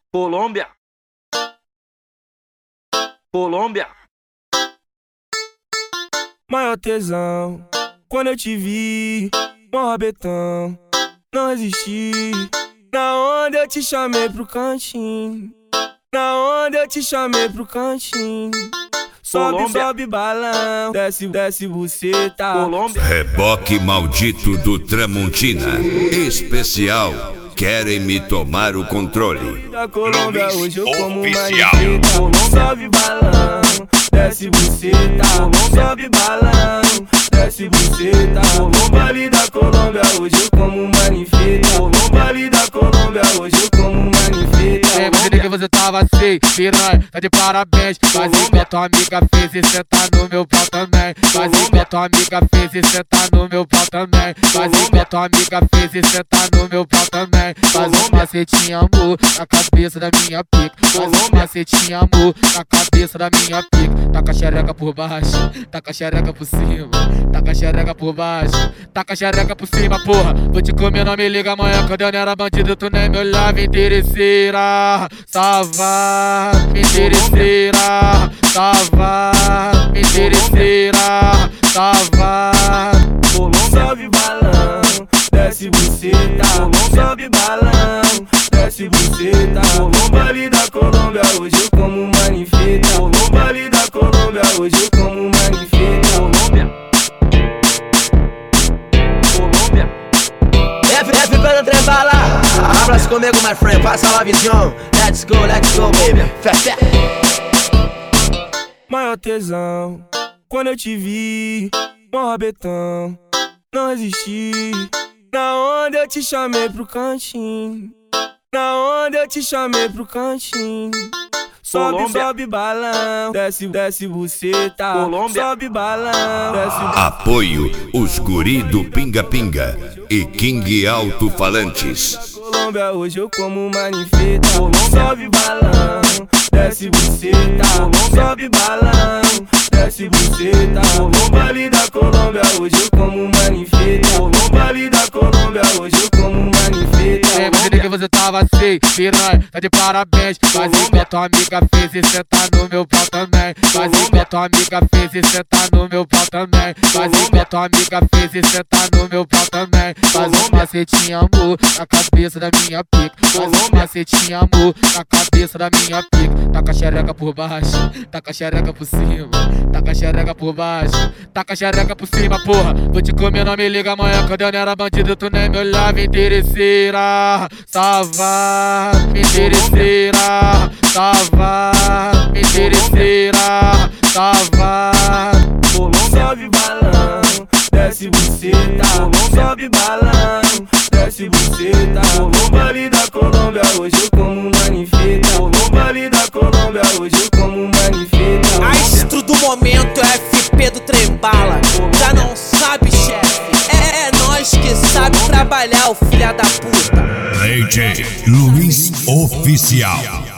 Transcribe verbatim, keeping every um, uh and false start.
Colômbia, Colômbia. Maior tesão, quando eu te vi, mó rabetão, não resisti. Na onda eu te chamei pro cantinho, na onda eu te chamei pro cantinho. Sobe, Colômbia. sobe balão, desce, desce buceta. Colômbia, Reboque maldito do Tramontina. Especial. Querem me tomar o controle. Da Colômbia hoje eu como Oficial. manifesta. Sobe balão, desce buceta. Sobe balão, desce buceta. Baile da Colômbia hoje eu como manifesta. Baile da Colômbia hoje eu como manifesta. É, você que você tava assim, piranha, tá de parabéns. Faz isso que a tua amiga fez e cê tá no meu pau também. Faz isso que a tua amiga fez e cê tá no meu pau também. Faz isso que a tua amiga fez e cê tá no meu pau também. Faz um macetinho, amor, na cabeça da minha pica. Faz um macetinho, amor, na cabeça da minha pica. Taca a xereca por baixo, taca a xereca por cima. Taca a xereca por baixo, taca a xereca por cima, porra. Vou te comer, não me liga amanhã. Quando eu não era bandido, tu nem me olhava, interesseira. Salva, interesseira. Salva, interesseira. Salva. Sobe balão, desce buceta. Sobe balão, desce buceta. Baile da Colômbia hoje eu como manifesta. Baile da Colômbia hoje eu como manifesta. Colômbia, Colômbia. F, F pelo trem bala. Hablas comigo, my friend, passa lá visão. Let's go, let's go, baby. Fé, fé. Maior tesão, quando eu te vi, mó rabetão, não resisti. Na onda eu te chamei pro cantinho, na onda eu te chamei pro cantinho. Sobe, Colômbia. sobe balão, desce, desce buceta. Colômbia. Sobe balão, desce. Apoio os guri do Pinga Pinga e King Alto Falantes. Colômbia hoje eu como manifesta. Sobe balão, desce buceta. Sobe balão, desce buceta. Baile da Colômbia hoje eu como manifesta. Baile da Colômbia hoje eu como manifesta. É, você que você tava assim, piranha, tá de parabéns. Faz isso que a tua amiga fez e cê tá no meu pau também. Faz isso que a tua amiga fez e cê tá no meu pau também. Faz isso que a tua amiga fez e cê tá no meu pau também. Faz um macetinho, amor, na cabeça da minha pica. Faz um macetinho, amor, na cabeça da minha pica. Taca a xereca por baixo, taca a xereca por cima. Taca a xereca por baixo, taca a xereca por cima, porra. Vou te comer, não me liga amanhã. Quando eu não era bandido, tu nem me olhava, interesseira. Salva, interesseira. Salva, interesseira. Salva. Sobe balão, desce buceta. Sobe balão, desce buceta. Baile da Colômbia hoje eu como manifesta. Baile da Colômbia hoje eu como manifesta. Astro do momento é F P do Trembala. Já não sabe, chefe? É, é nós que sabe trabalhar, o filha da puta. D J Luiz Oficial.